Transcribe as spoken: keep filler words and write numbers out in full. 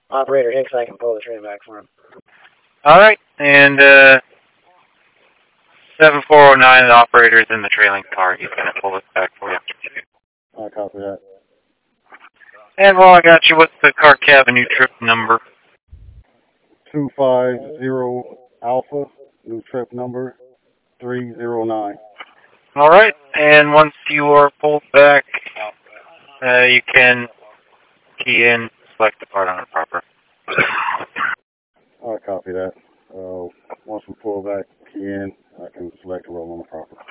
Operator Hicks, I can pull the train back for him. All right, and uh, seven four zero nine, the operator's in the trailing car. He's going to pull it back for you. I copy that. And while I got you, what's the Car Avenue trip number? two five zero Alpha, new trip number three zero nine. All right, and once you are pulled back, uh, you can key in, select the part on the proper. I copy that. Uh, once we pull back key in, I can select the roll on the proper.